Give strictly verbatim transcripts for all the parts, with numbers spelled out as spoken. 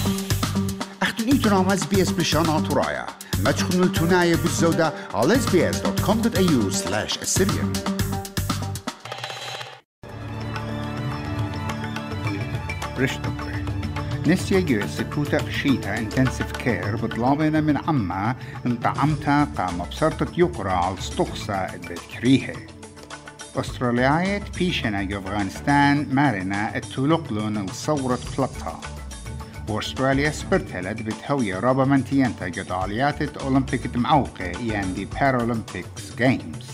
أختن إيتنا اس بي اس بلشانا ترايا ما تخنوا التناية بالزودة على اس بي اس دوت كوم دوت اي يو سلاش السريان. رشتك نسيا جيس كوتا شيتا انتنسيف كير بطلابنا من عما انطعمتا قام بسرطة يقرا على الستخصة البذكريها. أسترالياية بيشنا أفغانستان مارنا التولقلون الصورة بلطها. وأستراليا سبرتلت بتهوية رابا منتينتا جداليات أولمبيك معوقة يعني دي بارالمبيكس جيمز.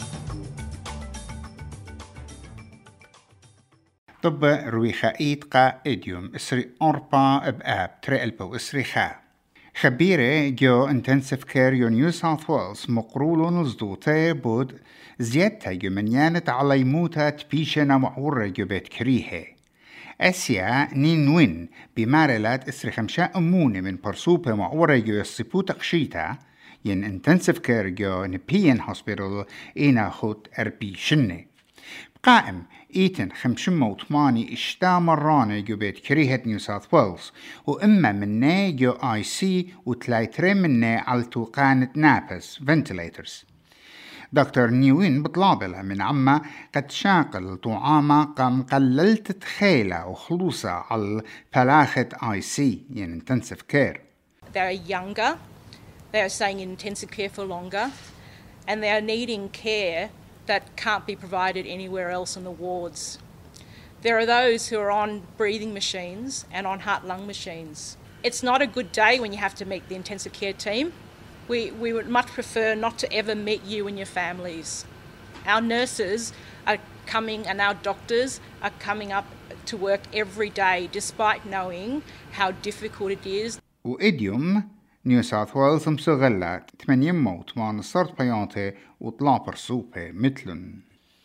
طب رويخائيت قا إديوم إسري أربا بآب تريلبو إسري خا. خبيرة جو انتنسيف كير يو نيو ساوث ويلز مقرولون الزدوتي بود زيادتا جو منيانت على موتا تبيشنا معورة جو بيت كريهي. أسيا نينوين بمارلات إسري خمشا أموني من برسوبة معورة جو يصيبو تقشيتا ين انتنسيف كير جو نبيين هوسبيتال إينا خوت أربي شنة. قائم إيتن خمشمة وثماني اشتا مرانة جو بيت كريهة نيو ساوث ويلز وإما مني جو آي سي وتلايترين مني على توقانة نابس فنتيليترز. دكتور نيوين بطلابلها من عما قد شاقل طعامة قام قللت تخيلة وخلوصة على بلاخة آي سي يعني intensive care. They are younger, they are staying in intensive care for longer, and they are needing care that can't be provided anywhere else in the wards. There are those who are on breathing machines and on heart-lung machines. It's not a good day when you have to meet the intensive care team. We, we would much prefer not to ever meet you and your families. Our nurses are coming and our doctors are coming up to work every day despite knowing how difficult it is. وإديوم نيو ساوث ويلز مسغلات ثمانية موت ما نصرت بيانته وطلع برسوبة مثلن.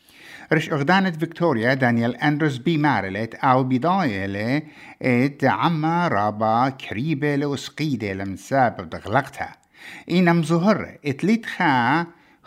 رش أغدانة فيكتوريا دانيال أندروس بي مارلت أو بداية له إد عما رابا كريبة لوسقيدة لمسابب دغلقتها. إينا مزهر إتليت خا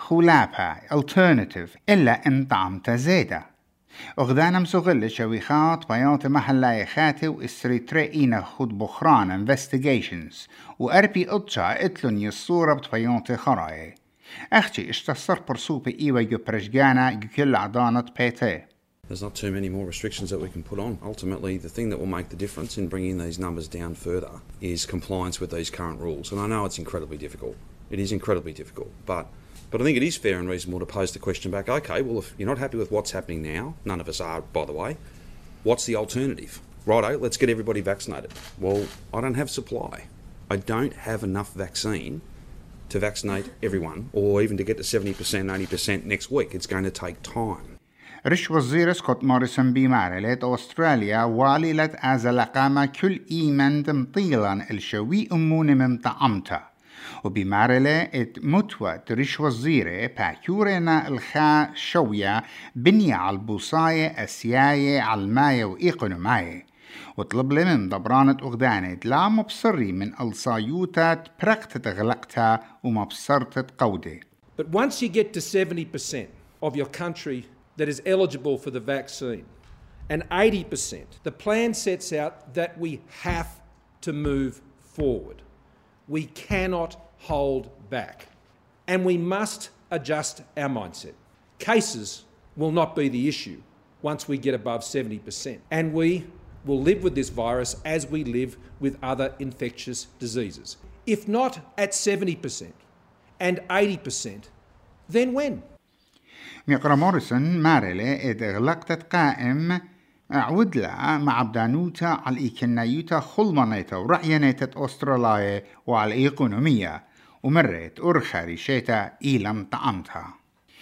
خلابها alternative إلا إن طعمتا زيدا. أغدانا مسغلة شويخات بيانت محلاي خاتي وإسري تريئينا خود بخران investigations وأربي أطشا إتلن يصورة بيانت خراي. أختي اشتصر برسوبة إيوة جو برشجانا كل عدانة بيتي. There's not too many more restrictions that we can put on. Ultimately, the thing that will make the difference in bringing these numbers down further is compliance with these current rules. And I know it's incredibly difficult. It is incredibly difficult. But but I think it is fair and reasonable to pose the question back, okay, well, if you're not happy with what's happening now, none of us are, by the way, what's the alternative? Righto, let's get everybody vaccinated. Well, I don't have supply. I don't have enough vaccine to vaccinate everyone or even to get to seventy percent, eighty percent next week. It's going to take time. رش وزير سكوت موريسون بمارلت أستراليا واللت أزلقامة كل إيمان دمطيلا الشوي أمون من طعمتا وبمارلة ات متوت رش وزيرة باكورنا الخا شوية بنية على البوصاية أسياية على الماية وإيقونوماية وطلب لي من دبرانة أغدانة لا مبصري من الصايوتات برقتة غلقتها ومبصرتة قودة. But once you get to seventy percent of your country that is eligible for the vaccine, and eighty percent, the plan sets out that we have to move forward. We cannot hold back, and we must adjust our mindset. Cases will not be the issue once we get above seventy percent, and we will live with this virus as we live with other infectious diseases. If not at seventy percent and eighty percent, then when? ميقرا موريسون مارلي إذ غلقتت قائم عودلا مع بدانوتا على الإيكنايوتا خلمانيتا ورعيانيتا أستراليا وعلى الإيقونومية ومرت أرخاري شيتا إيلم طعمتها.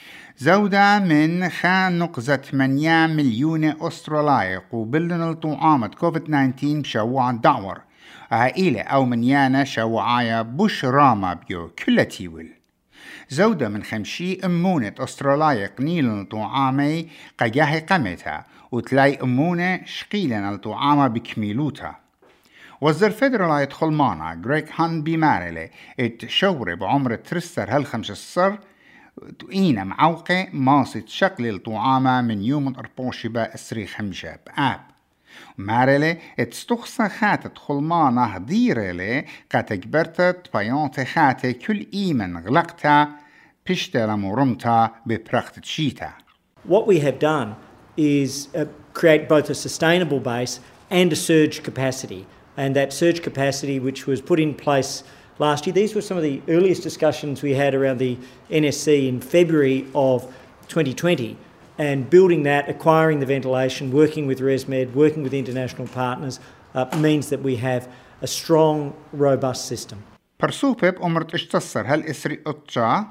زودة من خان نقزة ثمانية مليون أستراليا قوبلن الطعامة كوفيد تسعة عشر بشوع الدعور عائلة أو منيانا شوعايا بوش راما بيو كل تيول. زودة من خمشي أمونة أستراليا قنيلن طعامي قجاهي قمتها وتلاي أمونة شقيلن الطعامة بكميلوتها. وزير فيدرالا يدخل معنا غريك هان بمارلي اتشوري بعمر ترستر هالخمس الصر تقينا معوقة ماسة شكل الطعامة من يوم الأربوشبة أسري خمشة بآب مارلي اتستخصى خاتت خلمانة ديرلي قاتجبرتت بيانت خاتي كل إيمن غلقتا بشتر مرمتا ببرخت شيتا. What we have done is uh, create both a sustainable base and a surge capacity. And that surge capacity, which was put in place last year, these were some of the earliest discussions we had around the N S C in February of twenty twenty. And building that, acquiring the ventilation, working with ResMed, working with international partners, uh, means that we have a strong, robust system. برسوبة بأمرت اشتصر هل اسري اتجا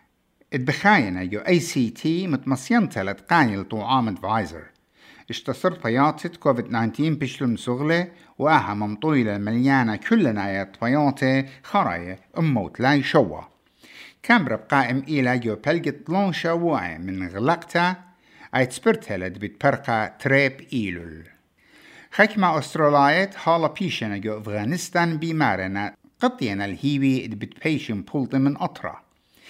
اتبخاينة يو اي سي تي متمسيان تلت قانيل طعام ادفايزر اشتصر طياتة كوفيد تسعة عشر بشلم سغلة واها ممطويلة مليانة كلنا يا طياتة خراية اموت لاي شوا كامبرا بقائم إلى يو بلقت لون شواعي من غلقتا ايت سبرتلد بتبرقى تريب إيلول حكمة أستراليات حالا بيشنا يو أفغانستان بمارنا قطينا الهيوي بتبيشن بولت من أطرا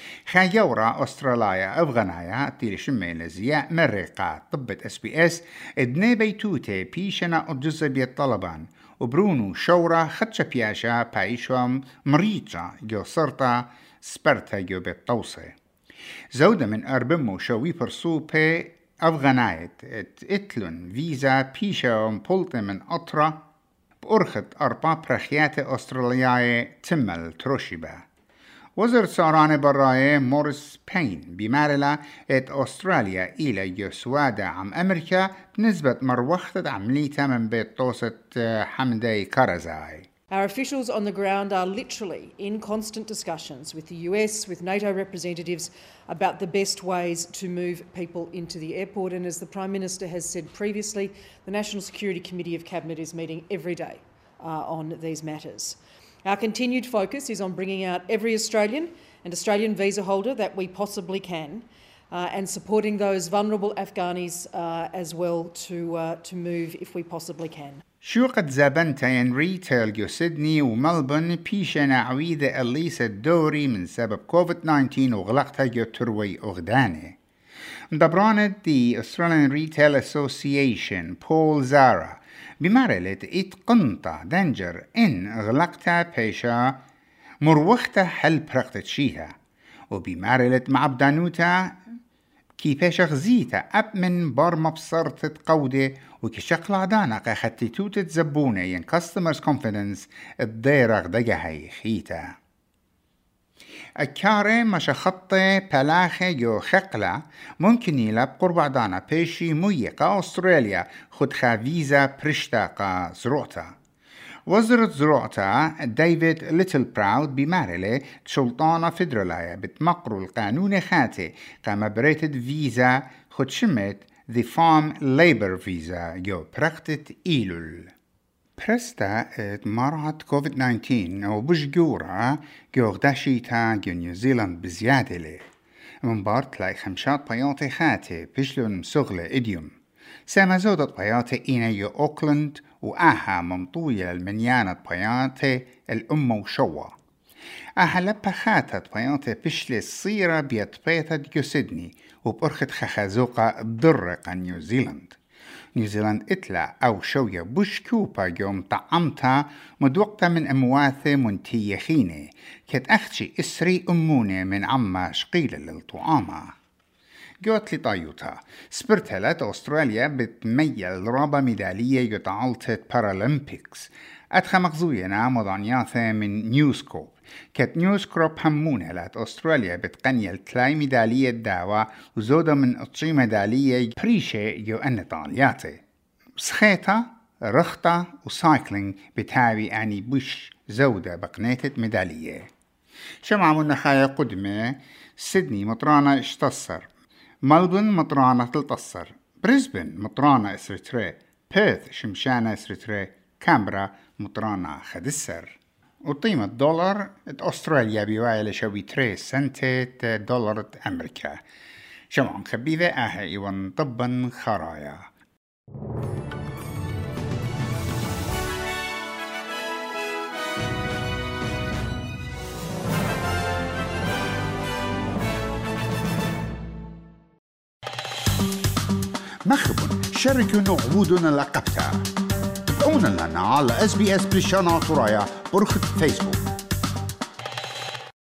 خايورا أستراليا أفغانايا تيل شميل زياء مرقة طبة اس بي اس ادني بيتوتي بيشنا أجزبية طلبان وبرونو شورا خدش بياشا بايشوام مريجا جو صرتا سبرتا جو بالطوسة زودة من أربمو شوي برسوبي أفغانايت اتلون فيزا بيشا بولت من أطرا بأرخت أربع برخيات أسترالياي تمل تروشيبا وزير ساران براي موريس بين بمارلا ات أستراليا إلى يسوادة عم أمريكا بنسبة مروخة عملية من بيت توسط حمدي كارزاي. Our officials on the ground are literally in constant discussions with the U S, with NATO representatives, about the best ways to move people into the airport. And as the Prime Minister has said previously, the National Security Committee of Cabinet is meeting every day uh, on these matters. Our continued focus is on bringing out every Australian and Australian visa holder that we possibly can uh, and supporting those vulnerable Afghanis uh, as well to, uh, to move if we possibly can. شو قد زبنتين ريتيل جو سيدني وملبون بيشنا عويدة الليس الدوري من سبب كوفيد تسعة عشر وغلقتها جو تروي أغداني. مدبرانة the Australian Retail Association بول زارا بمارلت ات قنطة دنجر إن غلقتها بيشا مروختها حل برقتت شيها وبمارلت مع بدانوتا كي بيشا غزيتا أب من بار مبصرت قودة وكشق لعدانا قاختي توتت زبونة ين customers confidence الديرغ دقهي خيتا الكاري مشا خطي بلاخي يو خقلة ممكن يلاب قرب عدانا بيشي ميقا أستراليا خدخا فيزا برشتاقا زروعتا وزارة زروعتا ديفيد ليتل براود بمارلي شلطانة فيدرالايا بتمقروا القانون خاتي قام بريتد فيزا خد شمت The Farm Labour Visa يو برقتت إيلول برستا مرض كوفيد تسعة عشر وبجورة جو غداشيتا جو نيوزيلاند بزيادة لي من بارت لاي خمشات بياتي خاتي بشلون مسغلة إديوم ساما زودت بياتي إينا يو أوكلاند وآها ممطوية المنيانة بياتي الأم وشوا آها لبا خاتت بياتي بشلي الصيرة بيت بيتت جو سيدني وبأرخت خخازوقة درقة نيوزيلاند نيوزيلاند إتلا أو شوية بوش كوبا يوم طعمتها مدوقتها من أمواثة منتيخينة كت أختشي إسري أمونة من عما شقيلة للطعامة جوت لي طايوتا سبرتلت أستراليا بتميل رابا ميدالية يتعالتت بارالمبيكس أدخى مغزوينا مضانياثة من نيوسكوب كت نيوسكروب همونة لات أستراليا بتقنيل تلاي ميدالية داوة وزودة من أطشي ميدالية بريشة يو أنطالياتي سخيطة رخطة وسايكلينج بتاوي أني بوش زودة بقنيتة ميدالية شمع من نخايا قدمة سيدني مطرانة اشتصر ملبون مطرانة تلتصر بريسبن مطرانة اسرتري بيرث شمشانة اسرتري كامبرا مطرانة خدسر وقيمة دولار أستراليا بيواعي لشوي تري سنتة دولار أمريكا شمعون خبيذة آها إيوان طبا خرايا مخبون شاركوا عودنا لقبتها. تابعونا لنا على اس بي اس بريشانا طرايا برخة فيسبوك.